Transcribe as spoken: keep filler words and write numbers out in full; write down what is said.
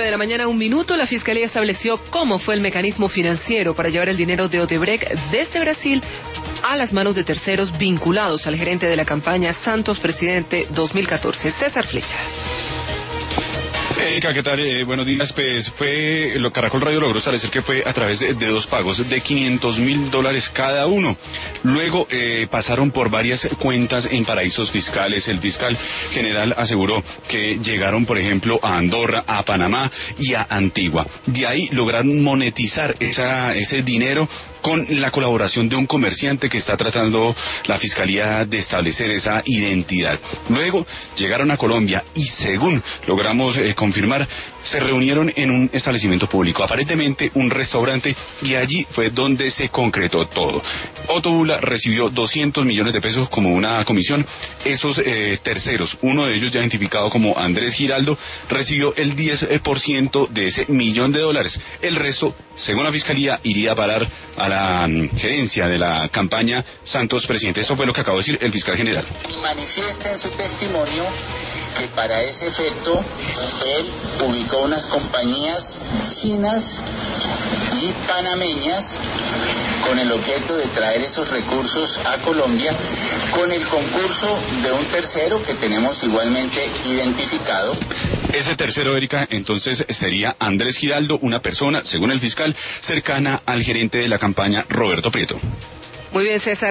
de la mañana, un minuto, la Fiscalía estableció cómo fue el mecanismo financiero para llevar el dinero de Odebrecht desde Brasil a las manos de terceros vinculados al gerente de la campaña Santos Presidente dos mil catorce, César Flechas. Erika, ¿qué tal? Eh, buenos días. Pues fue, lo Caracol Radio logró establecer que fue a través de, de dos pagos de quinientos mil dólares cada uno. Luego eh, pasaron por varias cuentas en paraísos fiscales. El fiscal general aseguró que llegaron, por ejemplo, a Andorra, a Panamá y a Antigua. De ahí lograron monetizar esa, ese dinero con la colaboración de un comerciante que está tratando la Fiscalía de establecer esa identidad. Luego llegaron a Colombia y, según logramos eh, confirmar, se reunieron en un establecimiento público, aparentemente un restaurante, y allí fue donde se concretó todo. Otto Bula recibió doscientos millones de pesos como una comisión. Esos eh, terceros, uno de ellos ya identificado como Andrés Giraldo, recibió el diez por ciento de ese millón de dólares. El resto, según la Fiscalía, iría a parar a la um, gerencia de la campaña Santos Presidente. Eso fue lo que acabó de decir el fiscal general. Y manifiesta en su testimonio que para ese efecto él ubicó unas compañías chinas y panameñas con el objeto de traer esos recursos a Colombia con el concurso de un tercero que tenemos igualmente identificado. Ese tercero, Erika, entonces sería Andrés Giraldo, una persona, según el fiscal, cercana al gerente de la campaña, Roberto Prieto. Muy bien, César.